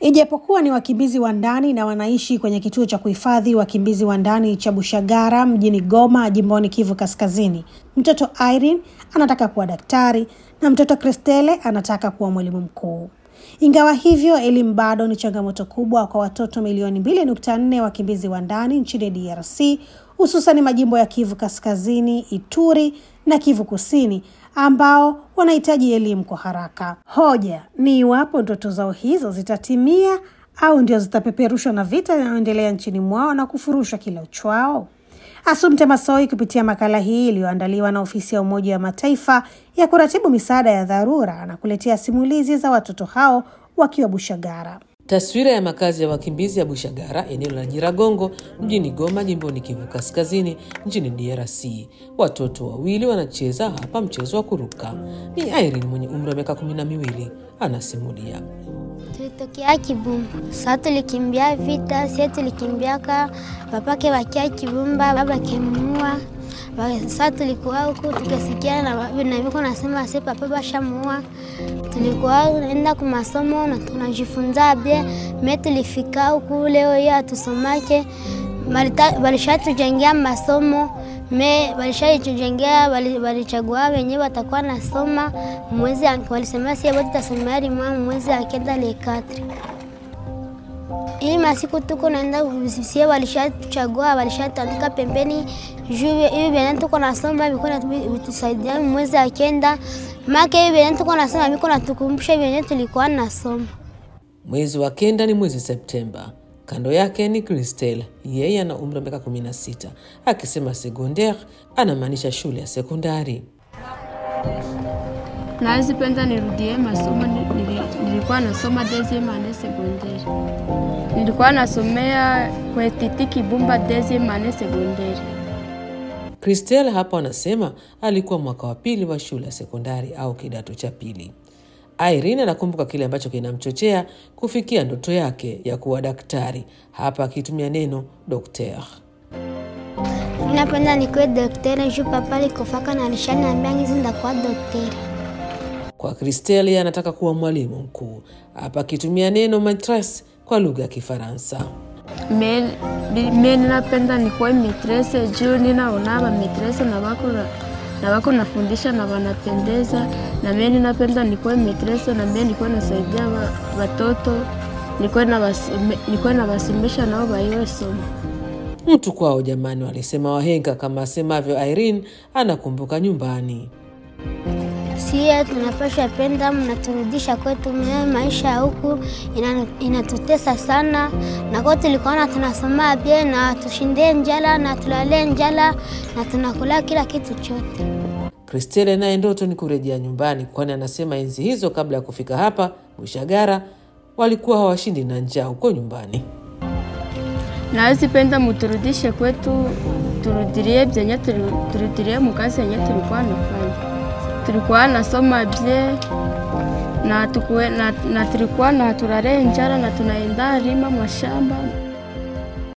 Ijapokuwa ni wakimbizi wa ndani na wanaishi kwenye kituo cha kuhifadhi wakimbizi wa ndani cha Bushagara mjini Goma, jimboni Kivu Kaskazini, mtoto Irene anataka kuwa daktari na mtoto Christelle anataka kuwa mwalimu mkuu. Ingawa hivyo, elimu bado ni changamoto kubwa kwa watoto milioni 2.4 wakimbizi wa ndani nchini DRC, hususan majimbo ya Kivu Kaskazini, Ituri na Kivu Kusini, ambao wanahitaji elimu kwa haraka. Hoja ni iwapo ndoto zao hizo zitatimia au ndio zitapeperushwa na vita vinavyoendelea nchini mwao na kufurushwa kila uchwao. Assumpta Massoi kupitia makala hii iliyoandaliwa na ofisi ya Umoja wa Mataifa ya kuratibu misaada ya dharura anakuletea simulizi za watoto hao wakiwa Bushagara. Taswira ya makazi ya wakimbizi ya Bushagara, eneo la Nyiragongo, mjini Goma, jimboni Kivu Kaskazini, nchini DRC. Watoto wawili wanacheza hapa mchezo wa kuruka. Ni Irene mwenye umri wa miaka 12 anasimulia. Tulitokea Kibumba. Sasa tulikimbia vita, sisi tulikimbiaka papake wakia Kibumba, baba kemua. Sasa tulikuwa huko tukasikia na viko nasema sasa papa bashamua. Tulikuwa tunaenda kwa masomo na tunajifunza bia. Mimi tulifika huko leo ya tusomake. Walishatujengea masomo. Walishatujengea, walichagua wenyewe watakuwa nasoma mwezi, walisema sisi wote tutasomea mwezi akenda le 4. Ili masiku tuko naenda sisi walishachagua, walishatandika pembeni juu hivi bwana tuko nasoma biko na tusaidia mwezi akenda. Maka hivi bwana tuko nasoma biko na tukumbusha wenyewe tulikuwa nasoma. Mwezi wa kenda ni mwezi Septemba. Kando yake ni Christelle, yeye ana umri wa miaka 16. Akisema secondaire anamaanisha shule ya sekondari. Nazipenda nirudie masomo. Nilikuwa nasoma deuxième année secondaire. Nilikuwa nasomea kwa Titi Kibumba deuxième année secondaire. Christelle hapo anasema alikuwa mwaka wa pili wa shule ya sekondari au kidato cha pili. Irene anakumbuka kile ambacho kinamchochea kufikia ndoto yake ya kuwa daktari, hapa akitumia neno docteur. Ninapenda nikuwe daktari juu papa alikufaka na alishaniambia hizi ndakuwa daktari. Kwa Christelle anataka kuwa mwalimu mkuu, hapa akitumia neno maîtresse kwa lugha ya Kifaransa. Mimi ninapenda nikuwe maîtresse juu ninaona maîtresse na wako nafundisha na wanapendeza, na mimi ninapenda nikuwe maîtresse na mimi nikuwe nasaidia watoto, nikuwe na wasomesha nao waiwe somo. Mtu kwao jamani, walisema wahenga, kama asemavyo Irene anakumbuka nyumbani. Sisi tunapaswa penda mnaturudisha kwetu. Maisha huku inatutesa sana, na kwa tulikuwa tunasoma bia na tushinde njala na tulale njala na tunakula kila kitu chote. Christelle naye ndoto ni kurejea nyumbani, kwani anasema enzi hizo kabla ya kufika hapa Bushagara walikuwa hawashindi na njaa huko nyumbani. Nazipenda mturudishe kwetu, turudirie byenye turudirie mukazi yenye tulikuwa nafanya. Tulikuwa nasoma bie na tulikuwa na turare njara na tunaenda rima mashamba.